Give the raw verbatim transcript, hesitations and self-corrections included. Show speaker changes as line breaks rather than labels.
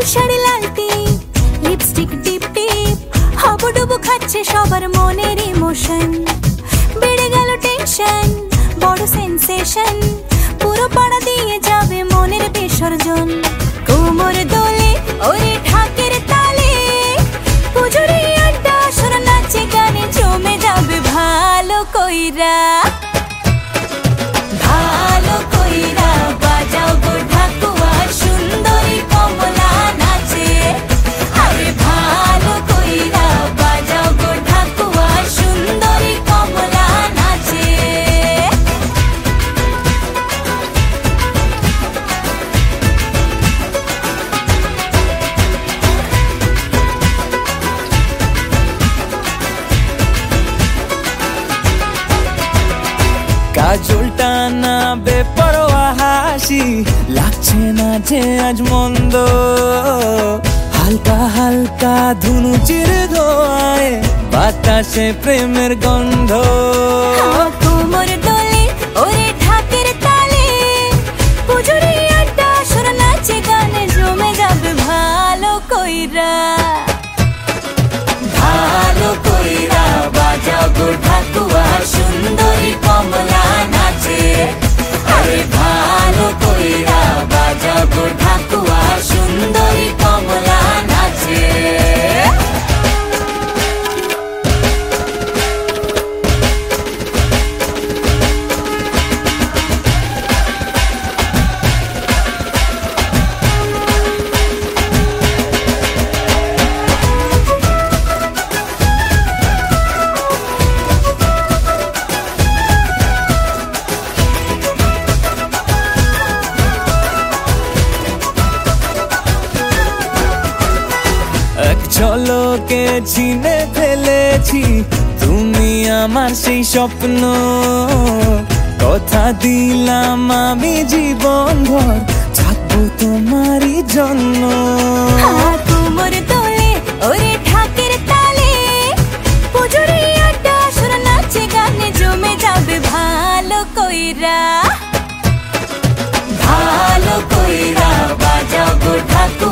লাল শাড়ি লাল টিপ, lipstick টিপ টিপ, হাবুডুবু খাচ্ছে সবার মনের ইমোশন। বেড়ে গেল টেনশন, বড় সেন্সেশন, পুরো পাড়া দিয়ে যাবে মনের বিসর্জন। কোমর দোলে ওরে ঢাকের তালে, পুজোরে আড্ডা আসর নাচে গানে জমে যাবে ভালো কইরা। ভালো কইরা বাজাও গো ঢাকুয়া, সুন্দরী কমলা নাচে। আরে ভালো কইরা বাজাও গো ঢাকুয়া, সুন্দরী কমলা নাচে।
কাজলটা না বেপরোয়া হাসি, লাগছে না যে আজ মন্দ। হালকা হালকা ধুনুচির ধোঁয়ায় বাতাসে প্রেমের গন্ধ।
কোমর দোলে ওরে ঢাকের তালে, পুজোরে আড্ডা আসর নাচে গানে জমে যাবে ভালো কইরা। ভালো কইরা বাজাও গো ঢাকুয়া, সুন্দরী কমলা নাচে। আরে ভালো কইরা বাজাও গো ঢাকুয়া, সুন্দরী কমলা নাচে।
ঝলকে চিনে ফেলেছি তুমি আমার সেই স্বপ্ন। কথা দিলাম আমি জীবন ভর থাকবো তোমারই জন্য।
কোমর দোলে ওরে ঢাকের তালে, পুজোরে আড্ডা আসর নাচে গানে জমে যাবে ভালো কইরা। ভালো কইরা বাজাও গো ঢাকুয়া,